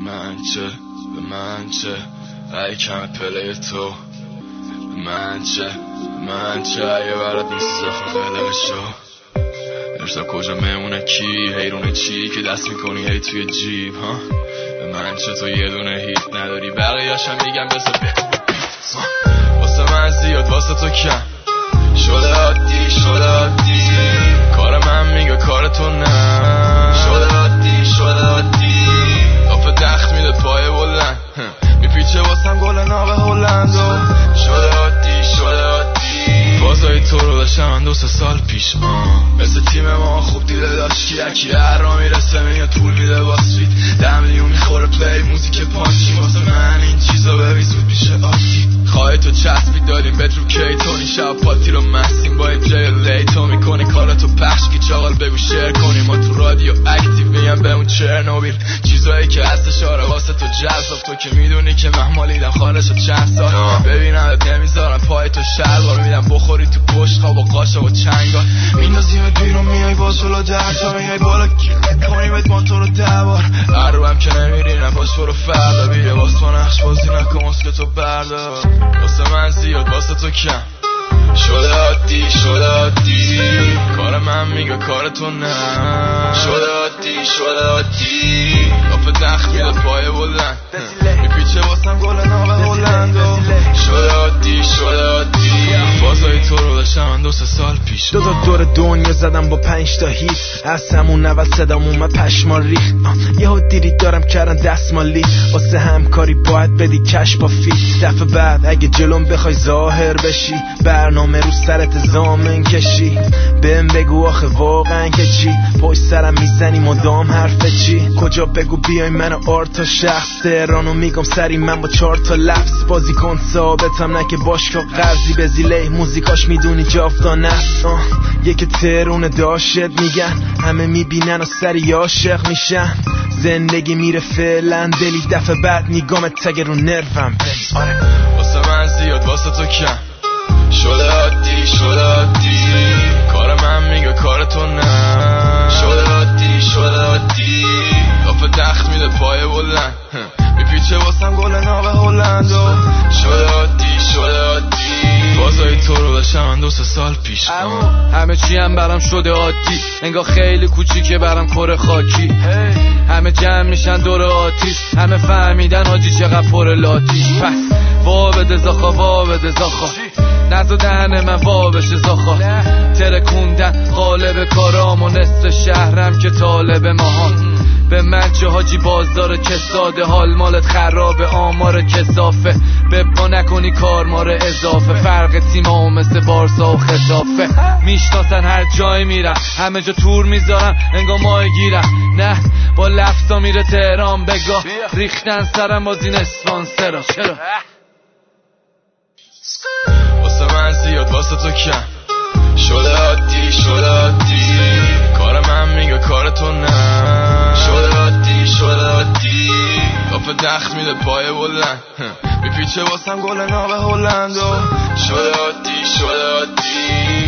به من چه ای کم پلی تو، به من چه ای برات نیست زخم قلق شو. ارسا کجا میمونه کی، حیرونه چی که دست میکنی هی توی جیب ها. به من چه تو یه دونه هیت نداری، بقیه‌اشم میگم بذار بگو. واسه من زیاد واسه تو کم شده عادی، کار من میگه کار تو نه. شده عادی آفه دخت میده پای بلند، میپیچه واسم گل ناب هلند. شده عادی بازای تو رو داشتم من 2 سال پیش. مثل تیم ما خوب دیده داشت کی هر را میرسه میاد پول میده با سویت. 10 میلیون میخوره پلی موزیک پانچی. واسه من این چیزا ببین زود میشه عادی. خواهی تو چسبی دادیم بهت رو کی تونی، شب پاتی رو مستیم با جای لی. تو میکنی کارتو پخش کی چاقال بگو شیر کنی. ما تو رادیو اکتیو میگم به اون چرنوبیل. چیزایی که هستش آره واسه تو جذاب. تو که میدونی که من مالیدم خارج چند سال. ببینمت نمیذارم پای تو شلوار میدم بخوری تو پشت خواب و قاشق و چنگال. میندازیمت بیرون میای باز جلو در تا میای بالا گیر کنیمت ما تو رو 10 بار. هر روم که نمیری نباش برو فردا بیه واسه تو نقش بازی نکن مسکه تو بردار. واسه من زیاد واسه تو کم شده عادی، کار من میگه کار تو نه. شده عادی آفه دخت میده پای بلند، میپیچه واسم گل ناب هلند. شده عادی بازای تو رو داشتم من 2 سال پیش. 2 تا دور دنیا زدم با 5 تا هیت. از همون اول صدام اومد پشمان ریخت. یهو دیدی دارم کردن دستمالی. واسه همکاری باید بدی کش با فیت. دفعه بعد اگه جلوم بخوای ظاهر بشی برنامه رو سرت زامن کشی. بهم بگو آخه واقعا که چی پشت سرم میزنی مدام حرف چی. کجا بگو بیای منو آرتا شخص تهرانو میگم سری من با 4 تا لفظ. بازی کن ثابتم نه که باشگاه قرضی به زیله موزیکاش میدونی جافتانه است. یکی ترونه داشت میگن همه میبینن و سری عاشق میشن. زندگی میره فعلا دلی دفعه بعد نگامت تگه رو نروم بریز. واسه من زیاد واسه تو کم شده عادی، کار من میگه کار تو نه. شده عادی آفه دخت میده پای بلند، میپیچه واسم گل ناب هلند. شده عادی بازای تو رو داشتم من 2 سال پیش. همه چی هم برام شده عادی، انگار خیلی کوچیکه برام کره خاکی. همه جمع میشن دور آتیش، همه فهمیدن حاجی چقدر پر لاتیش. پس وا بده زاخا نزو دهن من وا بشه زاخا. ترکوندن قالب کارام و نصف شهرم که طالب ماهان. به من چه حاجی بازار کساده، حال مالت خرابه آمار کسافه. به پا نکنی کارمار اضافه، فرق تیمام مثل بارسا و خطافه. میشناسن هر جای میرم همه جا تور میذارم انگار ماه گیرم. نه با لفظا میره تهران بگاه، ریختن سرم باز این اسپانسرا. چرا؟ واسه من زیاد واسه تو کم شده عادی، کار من میگه کار تو نه. شده عادی آفه دخت میده پای بلند، میپیچه واسم گل ناب هلند. شده عادی